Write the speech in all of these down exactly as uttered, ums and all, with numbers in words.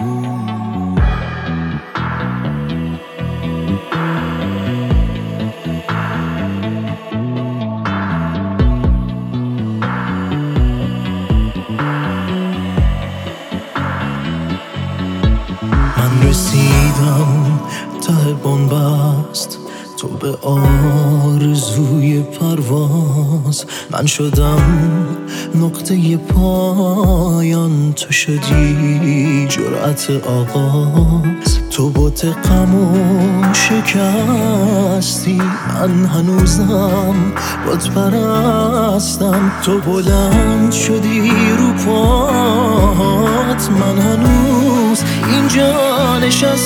من رسیدم ته بنبست، تو به آرزوی پرواز. من شدم نقطه پایان، تو شدی جرأت آغاز. تو بوت غمو شکستی، من هنوزم بت پرستم. تو بلند شدی رو پات، من هنوز اینجا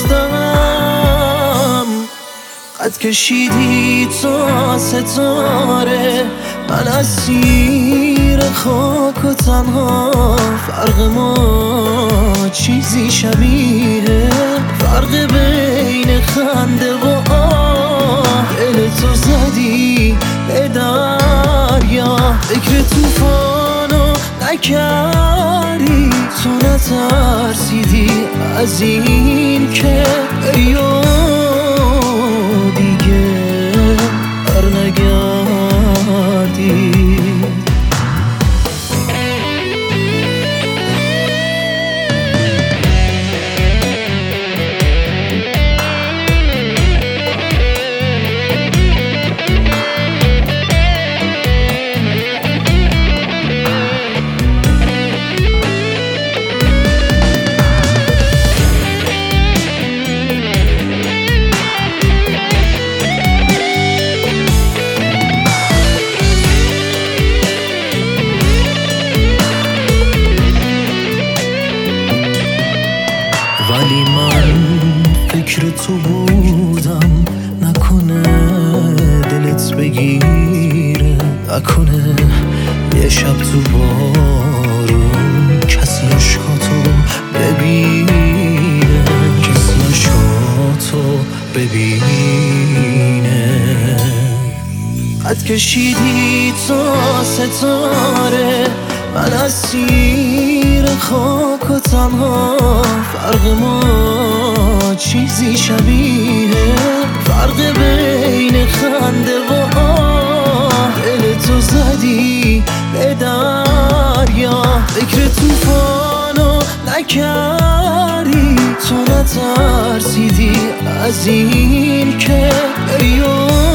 نشستم. قد کشیدی تا ستاره، من اسیر خاک و تنها. فرق ما چیزی شبیه، فرق بین خنده و آه. دل تو زدی به دریا، فکر توفانو نکردی. تو نترسیدی از این که بیا دیگه برنگردی. ولی من فکر تو بودم، نکنه دلت بگیره، نکنه یه شب تو بارون کسی عشقاتو ببینه، کسی عشقاتو ببینه. قد کشیدی تا ستاره، من اسیر خاک و تنها. فرق ما چیزی شبیه، فرق بین خنده و آه. دل تو زدی به دریا، فکر توفانو نکردی. تو نترسیدی از این که بیا